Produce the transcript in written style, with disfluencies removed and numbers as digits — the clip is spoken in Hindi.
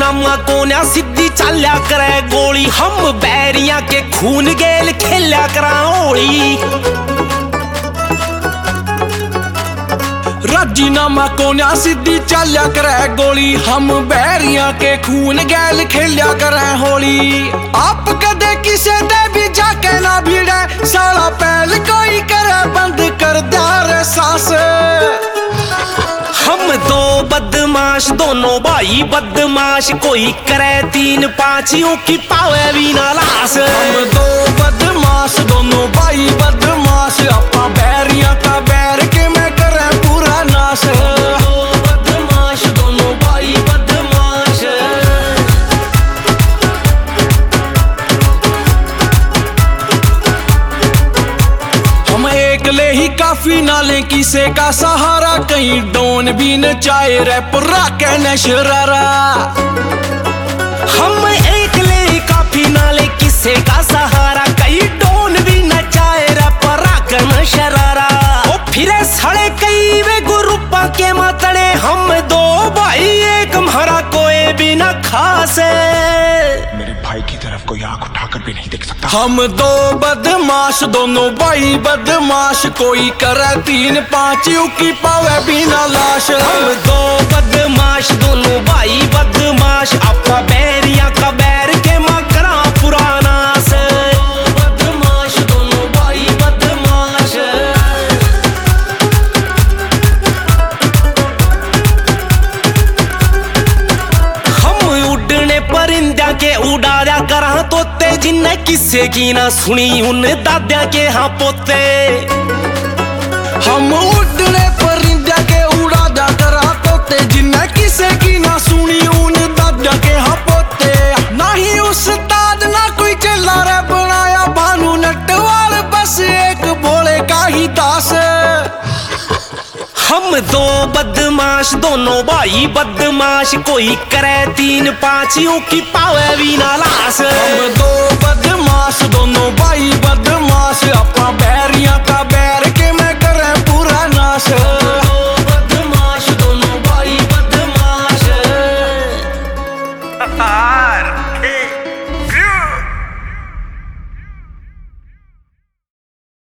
नामा कोन्या सीधी चाल्या करे गोली, हम बैरिया के खून गेल खेल्या करा होली। राजीनामा कोन्या सीधी चाल्या करे गोली, हम बैरिया के खून गेल खेल्या करे होली। आप कदे किसे दे भी जाके ना भिड़े, साला पहल कोई करे बंद कर दे रे सांस। हम दो बदमाश दोनों भाई बदमाश, कोई करे 3-5 की पावे भी ना लाश। हम दो बदमाश दोनों भाई बदमाश, अपा बैरिया का बैर के मैं करे पूरा नाश। दो बदमाश दोनों भाई बदमाश। हम एकले ही काफी नाले किसे का सहारा, कहीं डोन भी न चाहे रैपरा कहने शरारा। हम एकले ही काफी नाले किसे का सहारा, कहीं डोन भी न चाहे रैपरा कहने शरारा। ओ फिरे सड़े कई वे ग्रुपा के मतड़े, हम दो भाई एक हमारा कोई भी न खास। मेरे भाई की तरफ कोई आंख उठाकर भी नहीं देख सकता। हम दो बदमाश दोनों भाई बदमाश, कोई करे 3-5 की पावे बिना लाश। हम दो बदमाश दोनों भाई बदमाश, अपा बैरिया का बैर के मकरा पुराना से। बदमाश दोनों भाई बदमाश। हम उड़ने परिंदा के उड़ाया करा तोते, जिन्ने किस्से की ना सुनी उन दाद्या के हाँ पोते। हम उड़ने परिंदा के उड़ा जा करा तोते, जिन्ने किसे की ना सुनी उन दादा के हाँ पोते। ना ही उस्ताद ना कोई चला रे बनाया भानु नटवाल, बस एक भोले का ही दास। हम दो बदमाश दोनों भाई बदमाश, कोई करे 3-5 की पावे भी ना लाश। हम दो बदमाश दोनों भाई बदमाश, अपा बैरिया का बैर के मैं करे पूरा नाश।